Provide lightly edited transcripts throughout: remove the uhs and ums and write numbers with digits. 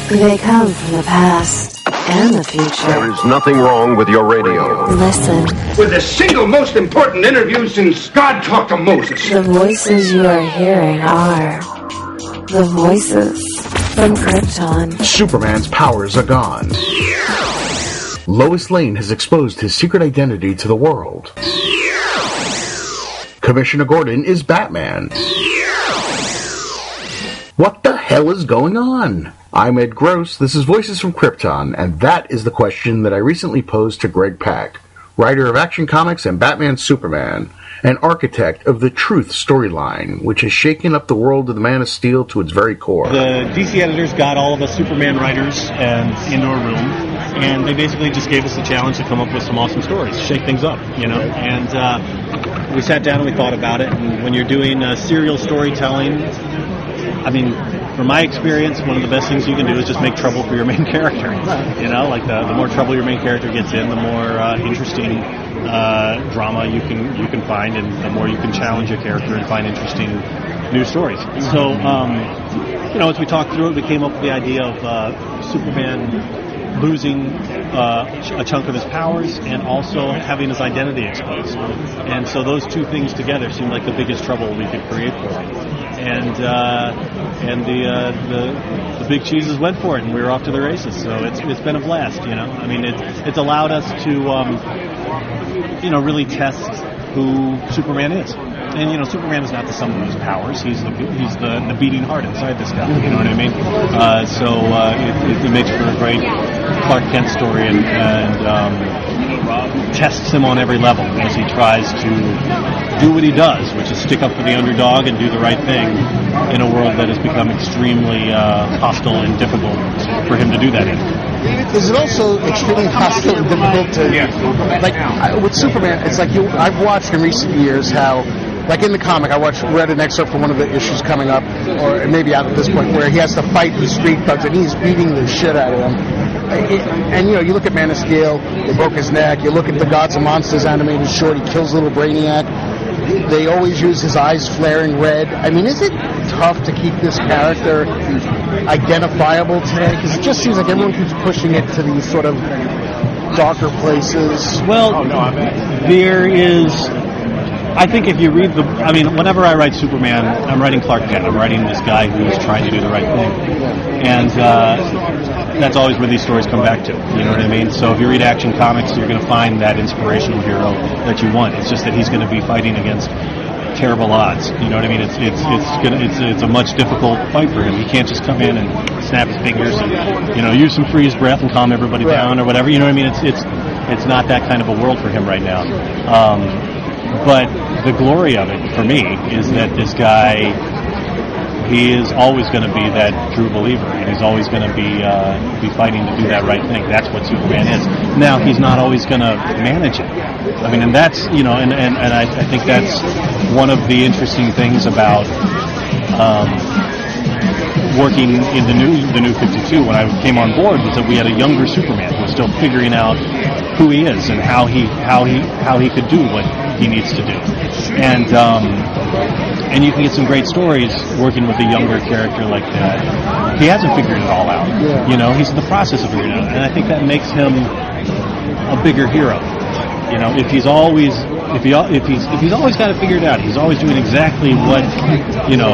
They come from the past and the future. There is nothing wrong with your radio. Listen. With the single most important interview since God talked to Moses. The voices you are hearing are the voices from Krypton. Superman's powers are gone. Lois Lane has exposed his secret identity to the world. Commissioner Gordon is Batman. What the hell is going on? I'm Ed Gross, this is Voices from Krypton, and that is the question that I recently posed to Greg Pak, writer of Action Comics and Batman Superman, and architect of the Truth storyline, which has shaken up the world of the Man of Steel to its very core. The DC editors got all of us Superman writers and into a room, and they basically just gave us the challenge to come up with some awesome stories, shake things up, you know, and we sat down and we thought about it, and when you're doing serial storytelling, I mean, from my experience, one of the best things you can do is just make trouble for your main character. You know, like the more trouble your main character gets in, the more interesting drama you can find, and the more you can challenge your character and find interesting new stories. So, you know, as we talked through it, we came up with the idea of Superman losing a chunk of his powers and also having his identity exposed. And so those two things together seemed like the biggest trouble we could create for him. And the big cheeses went for it, and we were off to the races. So it's been a blast, you know. I mean, it's allowed us to you know, really test who Superman is. And, you know, Superman is not the sum of his powers. He's the beating heart inside this guy. You know what I mean? It makes for a great Clark Kent story, and tests him on every level as he tries to do what he does, which is stick up for the underdog and do the right thing in a world that has become extremely hostile and difficult for him to do that in. Is it also extremely hostile and difficult to, with Superman, it's like I've watched in recent years how, like in the comic, I read an excerpt from one of the issues coming up, or maybe out at this point, where he has to fight the street thugs and he's beating the shit out of them. And you know, you look at Man of Steel, they broke his neck. You look at the Gods and Monsters animated short, he kills little Brainiac. They always use his eyes flaring red. I mean, is it tough to keep this character identifiable today? Because it just seems like everyone keeps pushing it to these sort of darker places. Well, there is... I think if you read whenever I write Superman, I'm writing Clark Kent. I'm writing this guy who's trying to do the right thing. And that's always where these stories come back to. You know what I mean? So if you read Action Comics, you're going to find that inspirational hero that you want. It's just that he's going to be fighting against terrible odds. You know what I mean? It's a much difficult fight for him. He can't just come in and snap his fingers and, you know, use some freeze breath and calm everybody down or whatever. You know what I mean? It's not that kind of a world for him right now. But the glory of it, for me, is that this guy, he is always going to be that true believer, and he's always going to be fighting to do that right thing. That's what Superman is. Now, he's not always going to manage it. I mean, and that's, you know, and I think that's one of the interesting things about working in the new 52 when I came on board, was that we had a younger Superman who was still figuring out who he is and how he could do what he needs to do, and you can get some great stories working with a younger character like that. He hasn't figured it all out, you know. He's in the process of figuring it out, and I think that makes him a bigger hero. You know, if he's always got it figured out, he's always doing exactly what, you know.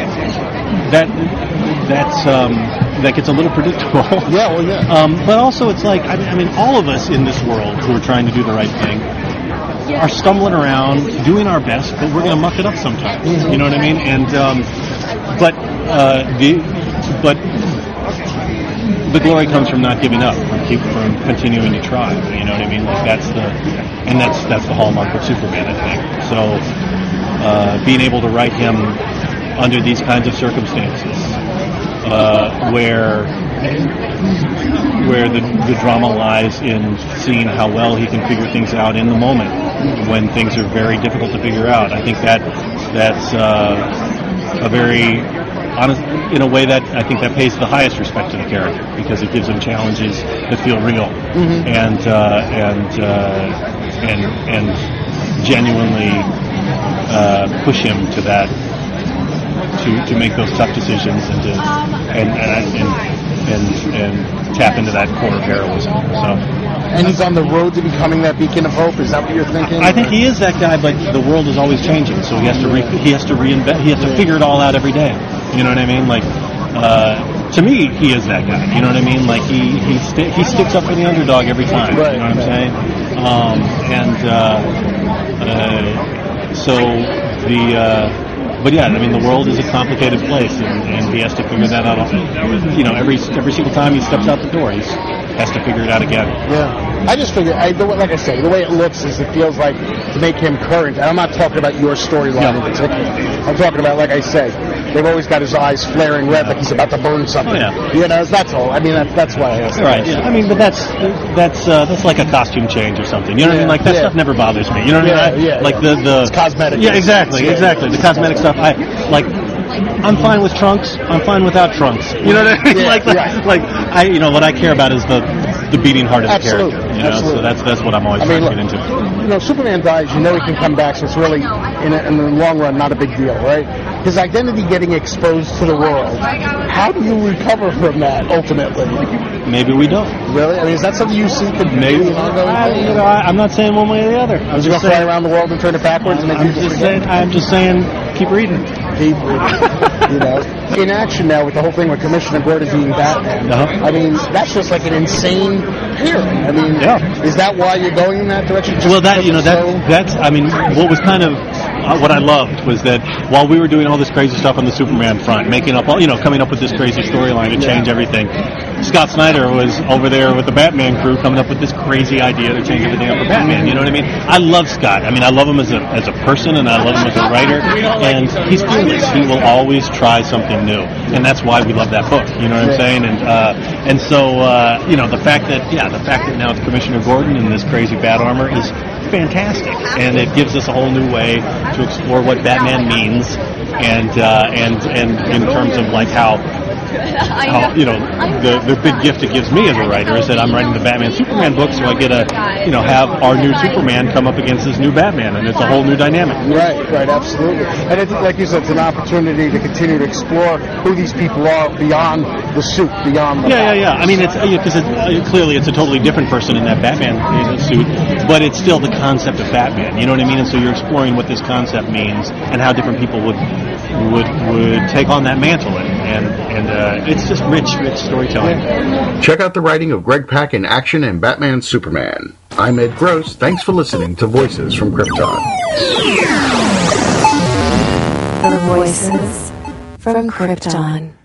That gets a little predictable. But also, it's like, I mean, all of us in this world who are trying to do the right thing are stumbling around, doing our best, but we're going to muck it up sometimes. You know what I mean? And but the glory comes from not giving up, from continuing to try. You know what I mean? Like that's the hallmark of Superman, I think. So being able to write him under these kinds of circumstances, where the drama lies in seeing how well he can figure things out in the moment when things are very difficult to figure out. I think that's a very honest, in a way that I think that pays the highest respect to the character, because it gives him challenges that feel real and genuinely push him to that. To make those tough decisions and and tap into that core of heroism. So. And he's on the road to becoming that beacon of hope. Is that what you're thinking? I think he is that guy, but the world is always changing, so he has to reinvent. He has to figure it all out every day. You know what I mean? Like, to me, he is that guy. You know what I mean? Like he sticks up for the underdog every time. Right. You know what I'm saying? But yeah, I mean, the world is a complicated place, and he has to figure that out. You know, every single time he steps out the door, he has to figure it out again. Yeah, I just figure, like I say, the way it looks is it feels like to make him current. And I'm not talking about your storyline in particular. I'm talking about, like I say, they've always got his eyes flaring red, like he's about to burn something. Oh, yeah. You know, that's all. I mean, that's why I asked. Right. Yeah. I mean, but that's like a costume change or something. You know what I mean? Like that stuff never bothers me. You know what I mean? Yeah. Like the it's cosmetic. Yeah, exactly. The cosmetic stuff. I'm fine with trunks. I'm fine without trunks. You know what I mean? What I care about is the beating heart of the character. You know? Absolutely. So that's what I'm always trying to get into. You know, Superman dies. You know he can come back. So it's really, in the long run, not a big deal, right? His identity getting exposed to the world. How do you recover from that ultimately? Maybe we don't. Really? I mean, is that something you see? Maybe. I'm not saying one way or the other. I'm just going to fly around the world and turn it backwards and make people forget? I'm just saying, keep reading. You know, in action now with the whole thing with Commissioner Gordon being Batman. I mean, that's just like an insane pairing. I mean, is that why you're going in that direction? Well, that's. I mean, what was kind of what I loved was that while we were doing all this crazy stuff on the Superman front, coming up with this crazy storyline to change everything, Scott Snyder was over there with the Batman crew coming up with this crazy idea to change everything up for Batman. You know what I mean? I love Scott. I mean, I love him as a person, and I love him as a writer. And he's fearless. He will always try something new, and that's why we love that book. You know what I'm saying? And so the fact that now it's Commissioner Gordon in this crazy bat armor is fantastic, and it gives us a whole new way to explore what Batman means, and in terms of like how the big gift it gives me as a writer is that I'm writing the Batman Superman book, so I get to have our new Superman come up against this new Batman, and it's a whole new dynamic. Right, absolutely. And I think, like you said, it's an opportunity to continue to explore who these people are beyond the suit, beyond the Yeah. I mean, it's because clearly it's a totally different person in that Batman suit, but it's still the concept of Batman. You know what I mean? And so you're exploring what this concept means and how different people would take on that mantle, and it's just rich storytelling. Check out the writing of Greg Pak in Action and Batman Superman. I'm Ed Gross. Thanks for listening to Voices from Krypton. The Voices from Krypton.